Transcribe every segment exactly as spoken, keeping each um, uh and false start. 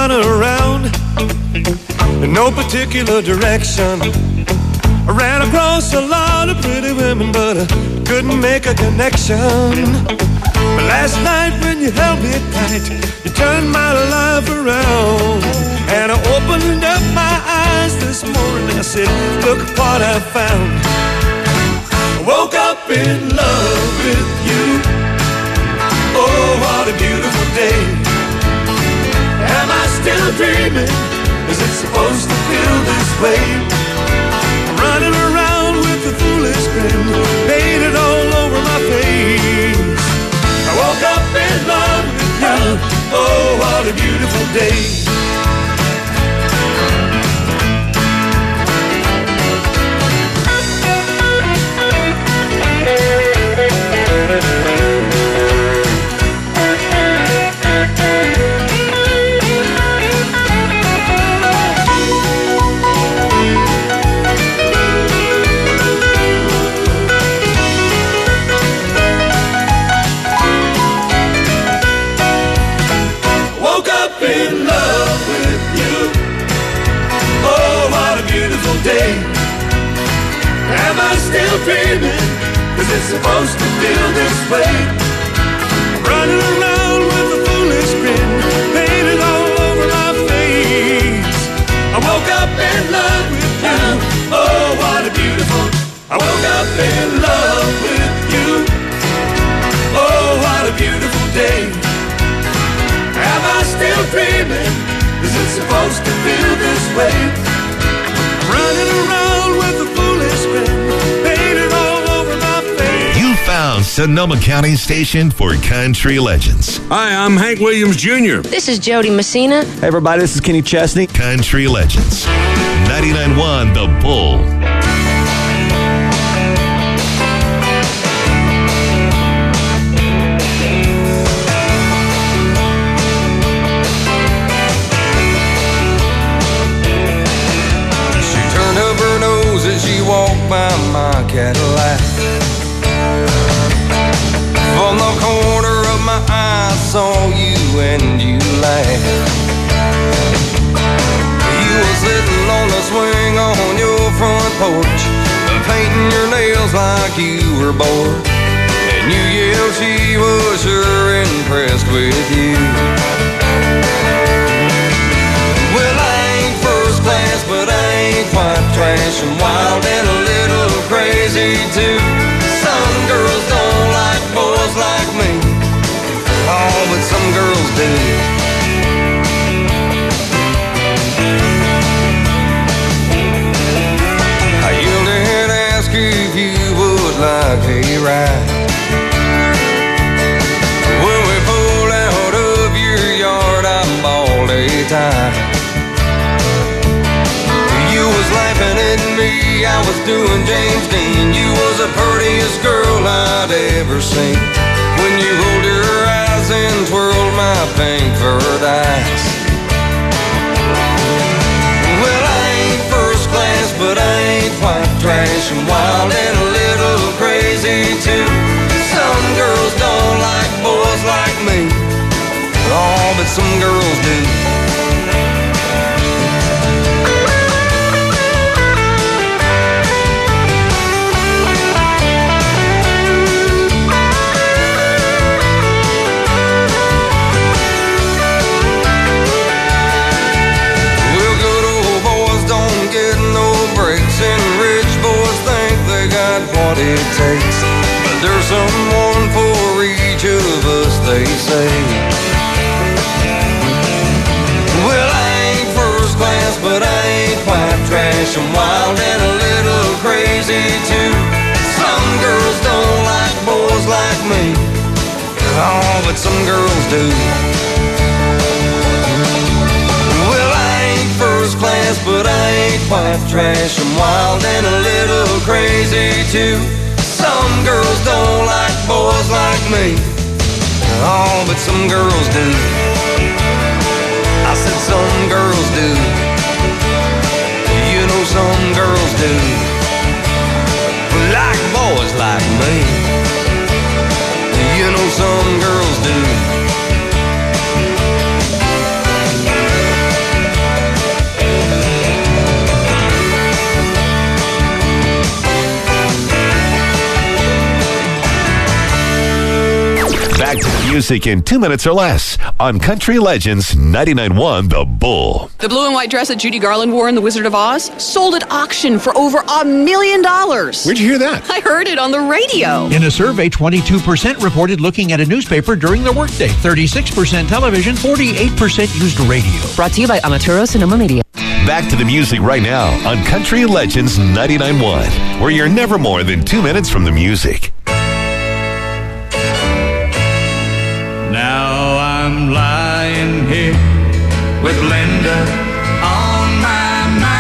running around in no particular direction. I ran across a lot of pretty women, but I couldn't make a connection. But last night when you held me tight, you turned my life around. And I opened up my eyes this morning, I said, look what I found. I woke up in love with you. Oh, what a beautiful day. Am I still dreaming? Is it supposed to feel this way? I'm running around with a foolish grin painted all over my face. I woke up in love with you. Oh, what a beautiful day. Day. Am I still dreaming? Is it supposed to feel this way? I'm running around with a foolish grin painted all over my face. I woke up in love with you. Oh, what a beautiful. I woke up in love with you. Oh, what a beautiful day. Am I still dreaming? Is it supposed to feel this way? Running around with a foolish grin painted all over my face. You found Sonoma County's station for country legends. Hi, I'm Hank Williams Junior This is Jody Messina. Hey, everybody, this is Kenny Chesney. Country legends. ninety-nine point one The Bull. Walked by my Cadillac. From the corner of my eye, I saw you and you laughed. You were sitting on the swing on your front porch, painting your nails like you were bored. And you yelled she was sure impressed with you. Well, I ain't first class, but I ain't quite trash. I'm wild and a little crazy too. Some girls don't like boys like me. Oh, but some girls do. I yelled and asked if you would like a ride. When we pulled out of your yard, I bawled a tie. You was laughing at me, I was doing James Dean. You was the prettiest girl I'd ever seen. When you rolled your eyes and twirled my pink furred eyes. Well, I ain't first class, but I ain't quite trash. I'm wild and a little crazy too. Some girls don't like boys like me. Oh, but some girls do. What it takes, but there's someone for each of us, they say. Well, I ain't first class, but I ain't quite trash. I'm wild and a little crazy too. Some girls don't like boys like me. Oh, but some girls do. Well, I ain't first class, but I ain't quite trash. I'm wild and a little crazy too. Some girls don't like boys like me. Oh, but some girls do. I said some girls do. You know some girls do. Like boys like me. You know some girls do. Music in two minutes or less on Country Legends ninety-nine point one The Bull. The blue and white dress that Judy Garland wore in The Wizard of Oz sold at auction for over a million dollars. Where'd you hear that? I heard it on the radio. In a survey, twenty-two percent reported looking at a newspaper during their workday, thirty-six percent television, forty-eight percent used radio. Brought to you by Amaturo Cinema Media. Back to the music right now on Country Legends ninety-nine point one, where you're never more than two minutes from the music. Now I'm lying here with Linda on my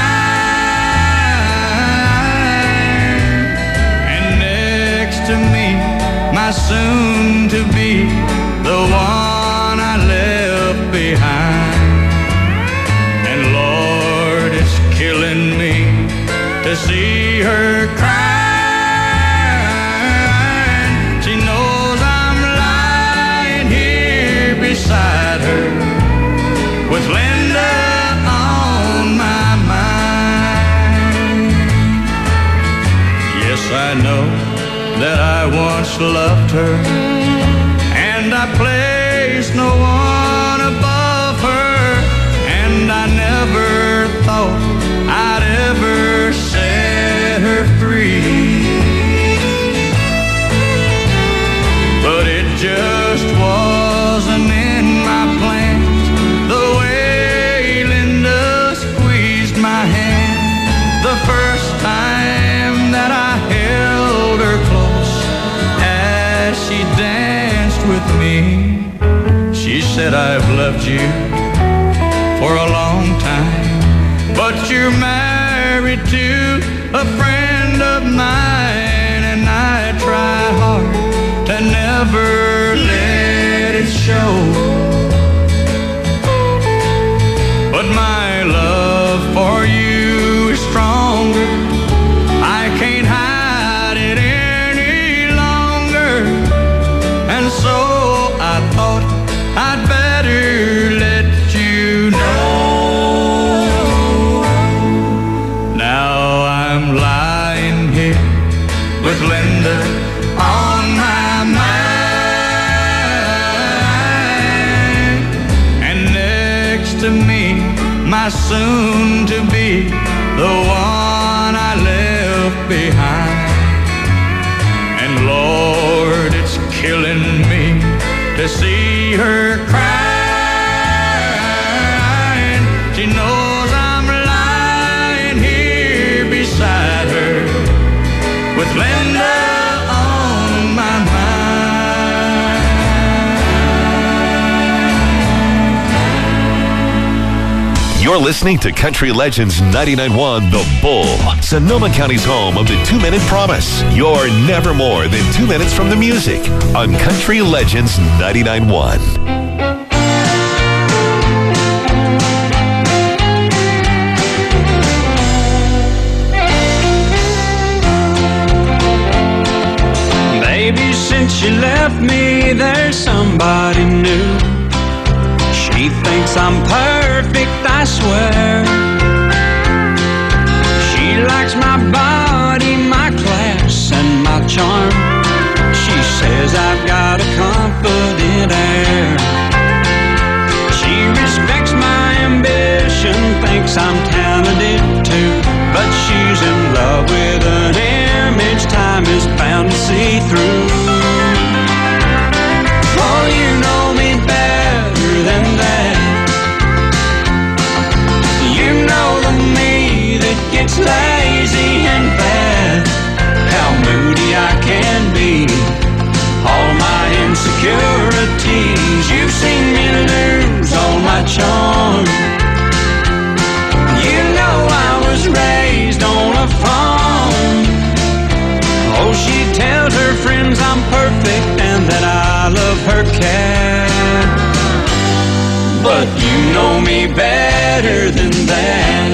mind, and next to me, my soon-to-be, the one I left behind. And Lord, it's killing me to see her crying. She knows I'm lying here beside her with Linda on my mind. Yes, I know that I once loved her, and I placed no one above her, and I never thought I'd ever set her free. But it just wasn't in my plans, the way Linda squeezed my hand the first time that I held her close as she danced with me. She said, I've loved you for a long time, but you're married to a friend of mine, and I try hard to never let it show. But my love for you is stronger. I can't hide it any longer, and so I thought I'd better let you know. Now I'm lying here with Linda on my mind, and next to me, my soon-to-be, the one I left behind. And Lord, it's killing me to see her crying. She knows I'm lying here beside her with Linda on my mind. You're listening to Country Legends ninety-nine point one The Bull, Sonoma County's home of the two-minute promise. You're never more than two minutes from the music on Country Legends ninety-nine point one. Baby, since you left me, there's somebody new. She thinks I'm perfect, I swear. She likes my body, my class, and my charm. She says I've got a confident air. She respects my ambition, thinks I'm talented too, but she's in love with an image time is bound to see through. Oh, you know me better than that. You know the me that gets lazy and bad, how moody I can be, all my insecurities. You've seen me lose all my charm. You know I was raised on a farm. Oh, she tells her friends I'm perfect and that I love her cat. But you know me better than that.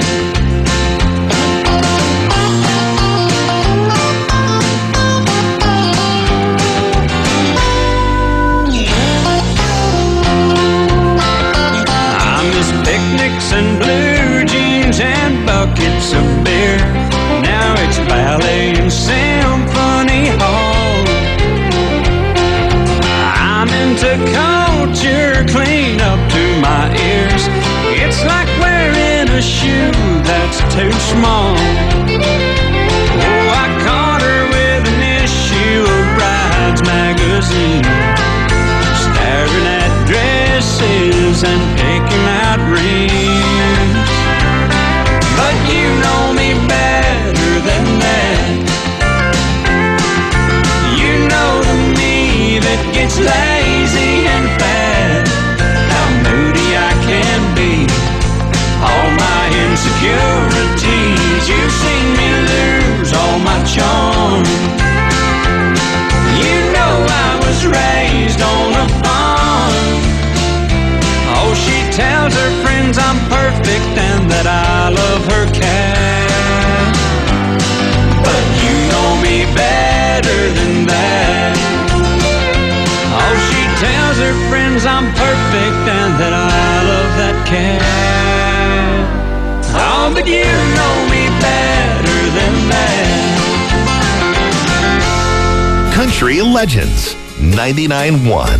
I miss picnics and blue jeans and buckets of beer. Now it's ballet and symphony hall. I'm into too small. Oh, I caught her with an issue of Brides magazine, staring at dresses and picking out rings. But you know me better than that. You know the me that gets lazy and fat, how moody I can be, all my insecurities. You've seen me lose all my charm. You know I was raised on a farm. Oh, she tells her friends I'm perfect and that I love her cat. But you know me better than that. Oh, she tells her friends I'm perfect and that I love that cat. Oh, but you know me better than that. Country Legends ninety-nine point one.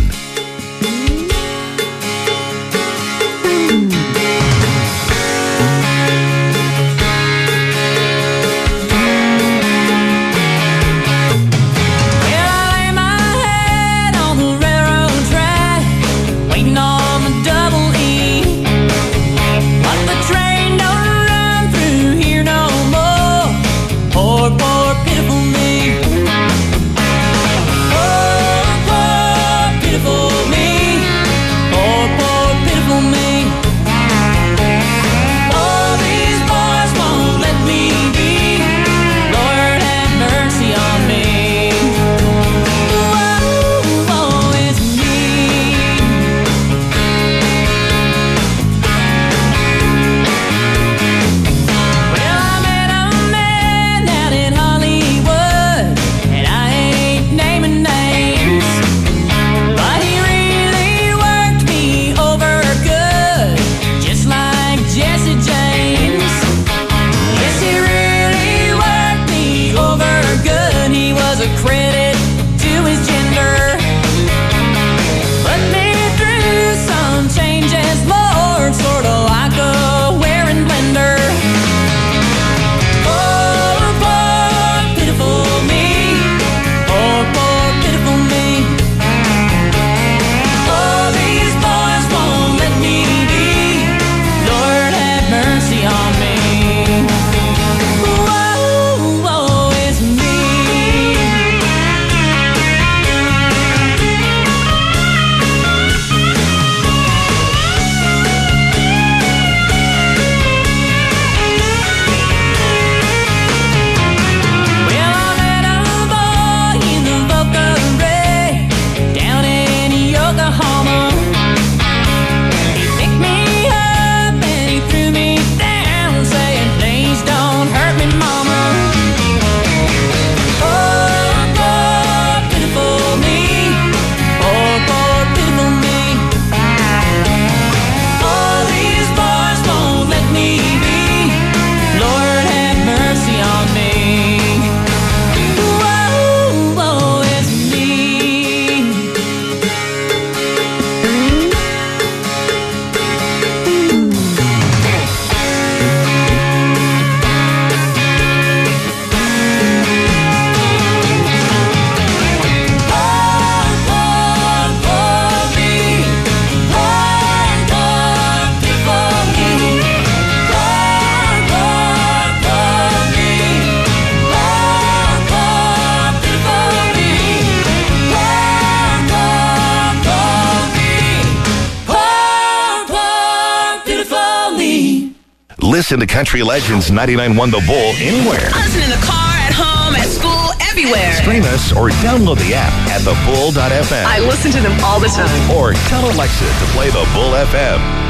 Listen to Country Legends ninety-nine point one The Bull anywhere. Listen in the car, at home, at school, everywhere. Stream us or download the app at the bull dot f m. I listen to them all the time. Or tell Alexa to play the Bull F M.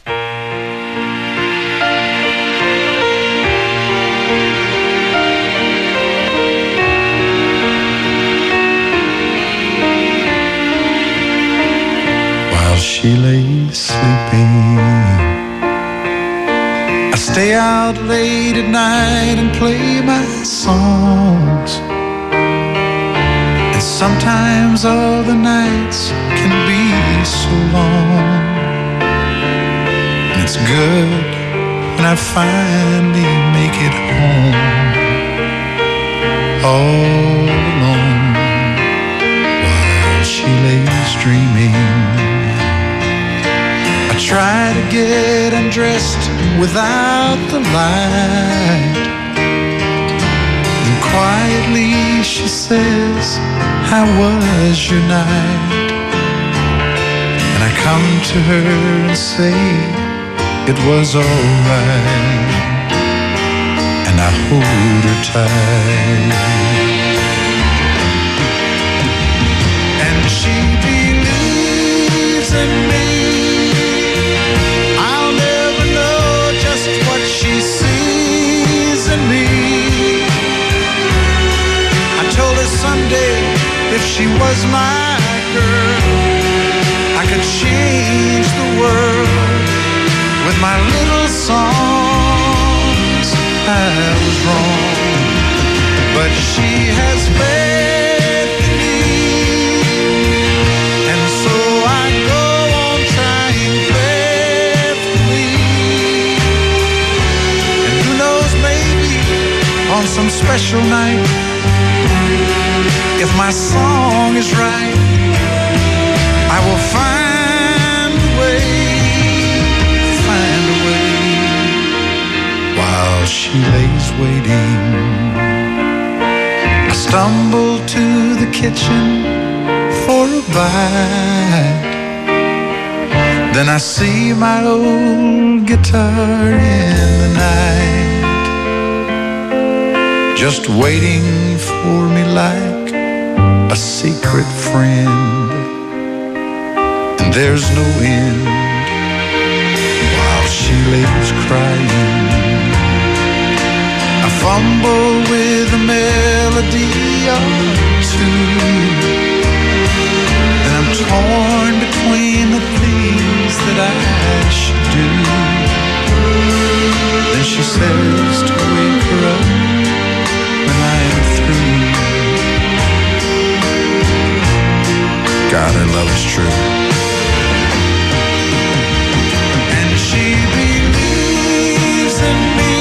She lay sleeping. I stay out late at night and play my songs. And sometimes all the nights can be so long. And it's good when I finally make it home, all alone, while she lays dreaming. I try to get undressed without the light, and quietly she says, how was your night? And I come to her and say, it was alright, and I hold her tight. And she believes in me. I'll never know just what she sees in me. I told her someday if she was my girl, I could change the world with my little songs. I was wrong, but she has faith in me, and so I go on trying faithfully. And who knows, maybe on some special night, if my song is right, I will find a way, find a way, while she lays waiting. I stumble to the kitchen for a bite, then I see my old guitar in the night, just waiting for me like a secret friend. And there's no end while she lays crying. I fumble with a melody or two, and I'm torn between the things that I should do. Then she says to wake her up when I am through. God, her love is true. And she believes in me.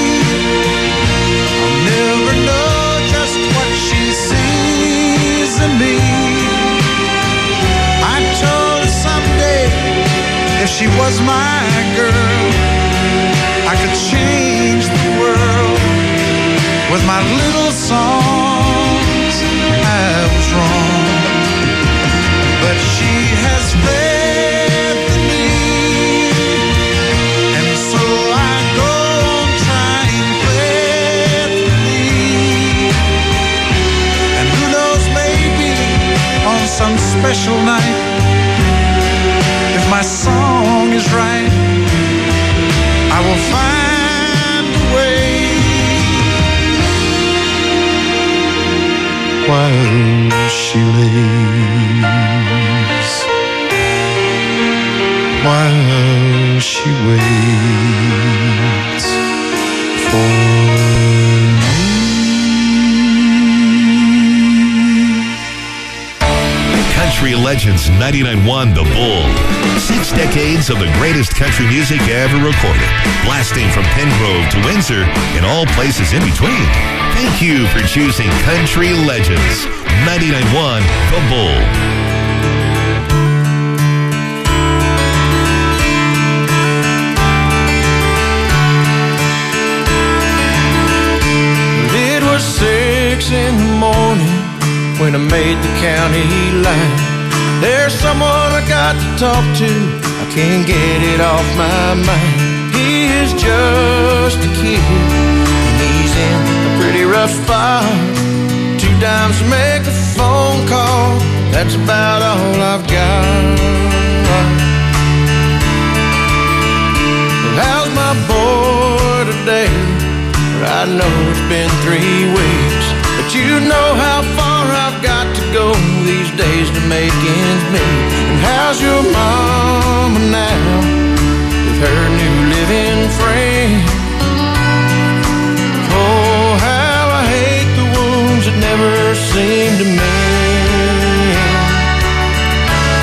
I'll never know just what she sees in me. I told her someday if she was my girl, I could change the world with my little songs. I was wrong, but she has faith in me, and so I go on trying faithfully. And who knows, maybe on some special night, if my song is right, I will find a way, while she lays, while she waits for me. Country Legends ninety-nine point one The Bull. Six decades of the greatest country music ever recorded, blasting from Pengrove to Windsor and all places in between. Thank you for choosing Country Legends ninety-nine point one The Bull. It was six in the morning when I made the county line. There's someone I got to talk to, I can't get it off my mind. He is just a kid, and he's in a pretty rough spot. Two dimes to make a phone call, that's about all I've got. How's my boy today? I know it's been three weeks, but you know how far I've got to go these days to make ends meet. And how's your mama now with her new living friend? Oh, how I hate the wounds that never seem to mend.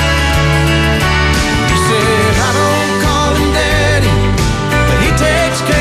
He said, I don't call him daddy, but he takes care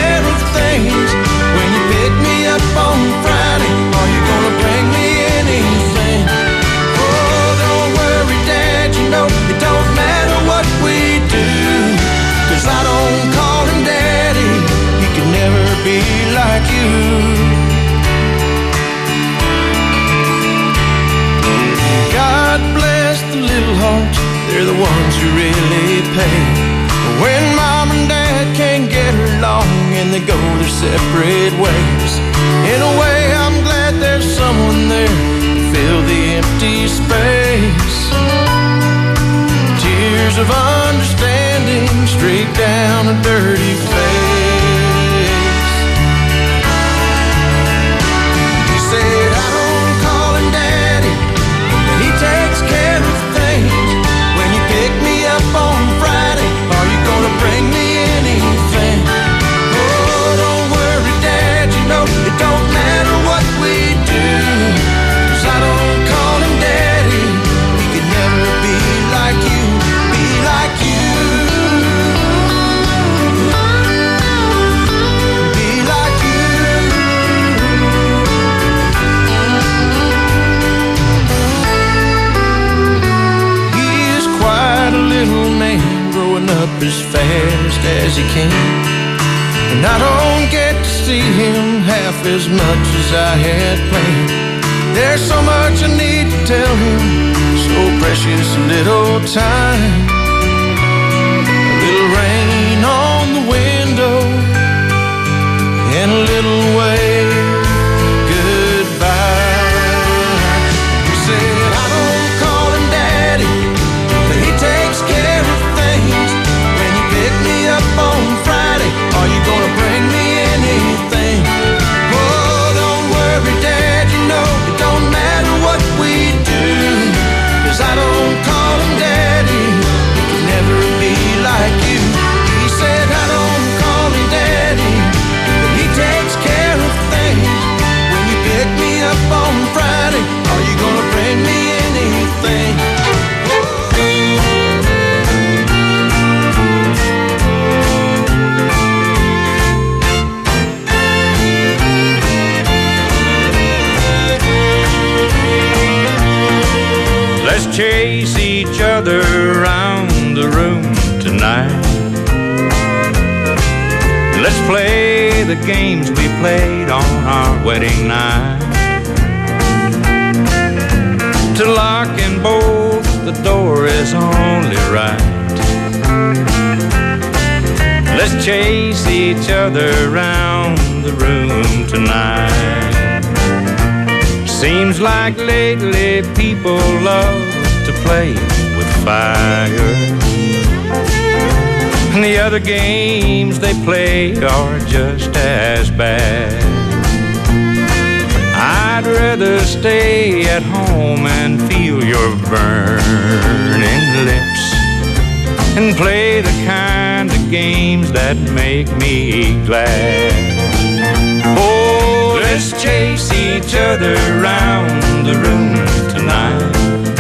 they're the ones who really pay. When mom and dad can't get along and they go their separate ways, in a way I'm glad there's someone there to fill the empty space. Tears of understanding streak down a dirty face. He said, I don't call him daddy, but he takes care of things. When you pick me up on Friday, are you gonna bring me anything? Oh, don't worry, Dad, you know it don't matter what we do, 'cause I don't call him daddy. He could never be like you, be like you, be like you. He is quite a little man, growing up as fast as he can, and I don't get to see him half as much as I had planned. There's so much I need to tell him, so precious little time. A little rain on the window and a little wave goodbye. He said, I don't call him daddy, but he takes care of things. When you pick me up on Friday, are you gonna bring me anything? Oh, don't worry, Dad, you know it don't matter what we do, 'cause I don't call him daddy. He can never be like you. He said, I don't call him daddy, but he takes care of things. When you pick me up on Friday, are you gonna bring me anything? Let's chase each other around the room tonight. Let's play the games we played on our wedding night. To lock and bolt the door is only right. Let's chase each other around the room tonight. Seems like lately people love to play with fire, and the other games they play are just as bad. I'd rather stay at home and feel your burning lips and play the kind of games that make me glad. Oh, let's chase each other around the room tonight.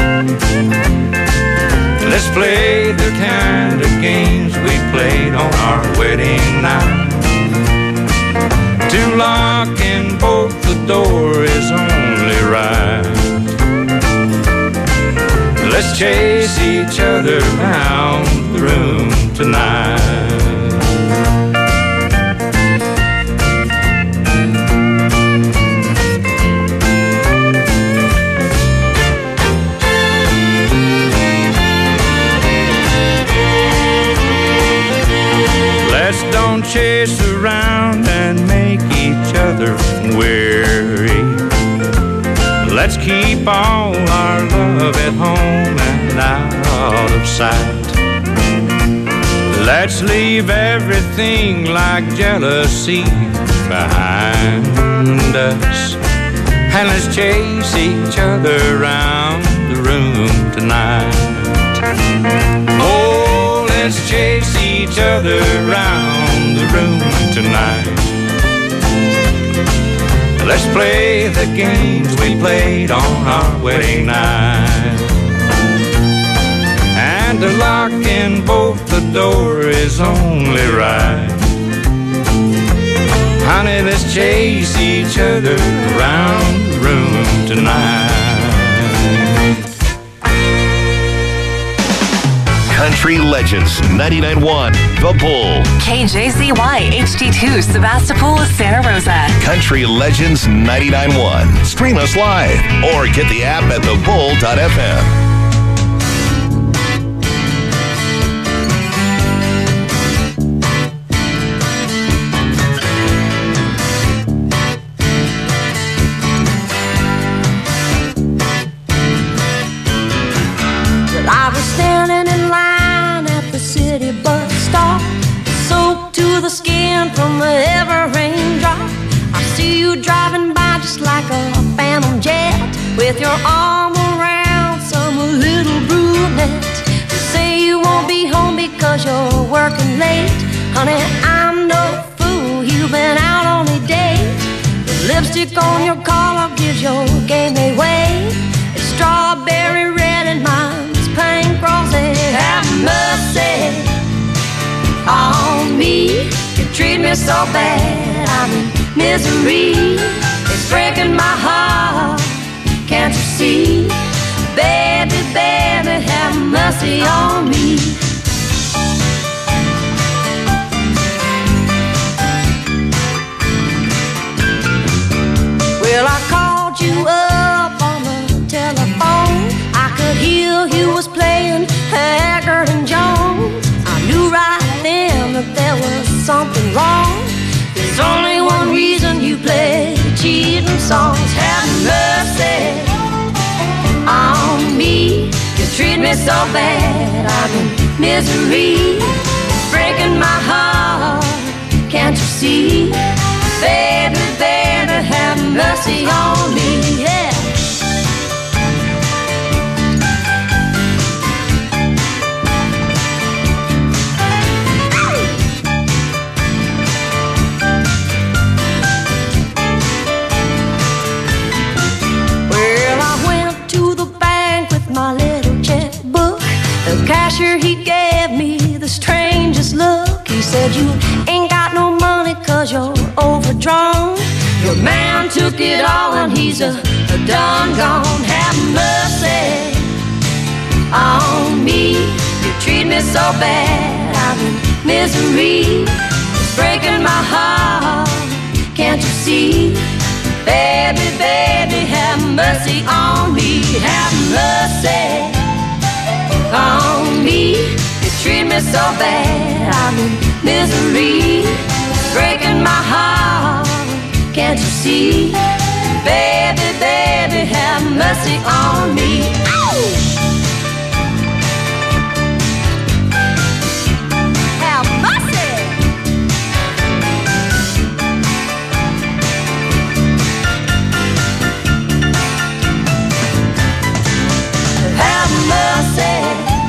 Let's play the kind of games we played on our wedding night. To lock and bolt the door is only right. Let's chase each other around the room tonight. Let's don't chase around and make each other weary. Let's keep all our love at home and out of sight. Let's leave everything like jealousy behind us, and let's chase each other around the room tonight. Oh, let's chase each other around the room tonight. Let's play the games we played on our wedding night. And to lock and bolt the door is only right. Honey, let's chase each other around the room tonight. Country Legends ninety-nine point one, The Bull. K J Z Y H D two, Sebastopol, Santa Rosa. Country Legends ninety-nine point one. Stream us live or get the app at the bull dot f m. falling from every raindrop. I see you driving by just like a phantom jet, with your arm around some little brunette. Say you won't be home because you're working late. Honey, I'm no fool, you've been out on a date. The lipstick on your collar gives your game away. It's strawberry red and mine's pink rosy. Have mercy on me, you treat me so bad, I'm in misery. It's breaking my heart, can't you see? Baby, baby, have mercy on me. Well, I called you up on the telephone. I could hear you was playing Haggard and Jones. I knew right then that there was something wrong. There's only one reason you play cheating songs. Have mercy on me, you treat me so bad, I'm in misery. It's breaking my heart, can't you see? Baby, baby, have mercy on me, yeah. The cashier, he gave me the strangest look. He said, you ain't got no money cause you're overdrawn. Your man took it all and he's a, a done gone. Have mercy on me, you treat me so bad, I'm in misery. It's breaking my heart, can't you see? Baby, baby, have mercy on me. Have mercy on me, you treat me so bad, I'm in misery. It's breaking my heart, can't you see? Baby, baby, have mercy on me. Ow! Have mercy. Have mercy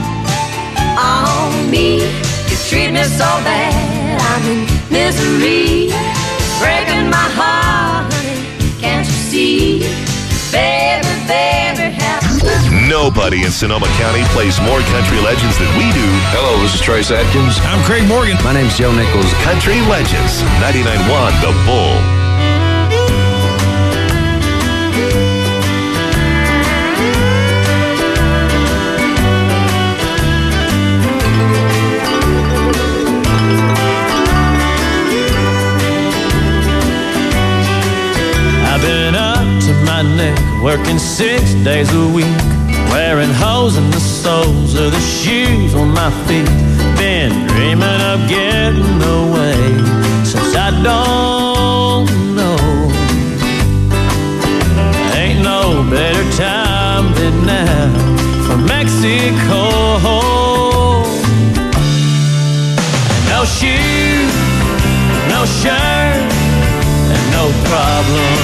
on me, you treat me so bad, I'm in misery. Breaking my heart, honey, can't you see? Baby, baby, have mercy. Nobody in Sonoma County plays more country legends than we do. Hello, this is Trace Atkins. I'm Craig Morgan. My name's Joe Nichols. Country Legends, ninety-nine point one The Bull. I've been up to my neck, working six days a week, wearing holes in the soles of the shoes on my feet. Been dreaming of getting away since I don't know. Ain't no better time than now for Mexico. No shoes, no shirt, and no problem.